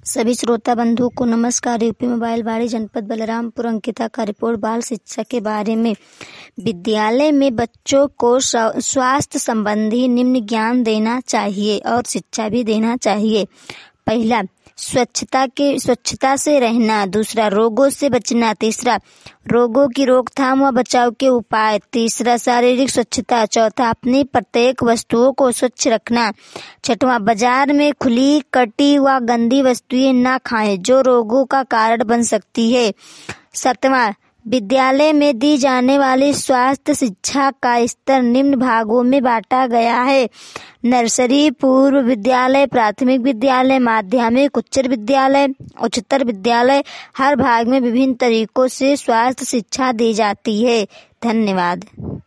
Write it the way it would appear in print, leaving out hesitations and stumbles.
सभी श्रोता बंधुओं को नमस्कार। यूपी मोबाइल बाड़ी जनपद बलरामपुर अंकिता का रिपोर्ट बाल शिक्षा के बारे में। विद्यालय में बच्चों को स्वास्थ्य संबंधी निम्न ज्ञान देना चाहिए और शिक्षा भी देना चाहिए। पहला, स्वच्छता से रहना। दूसरा, रोगों से बचना। तीसरा, रोगों की रोकथाम व बचाव के उपाय। तीसरा, शारीरिक स्वच्छता। चौथा, अपनी प्रत्येक वस्तुओं को स्वच्छ रखना। छठवां, बाजार में खुली कटी व गंदी वस्तुएं न खाएं जो रोगों का कारण बन सकती है। सातवां, विद्यालय में दी जाने वाली स्वास्थ्य शिक्षा का स्तर निम्न भागों में बांटा गया है: नर्सरी, पूर्व विद्यालय, प्राथमिक विद्यालय, माध्यमिक, उच्चतर विद्यालय। हर भाग में विभिन्न तरीकों से स्वास्थ्य शिक्षा दी जाती है। धन्यवाद।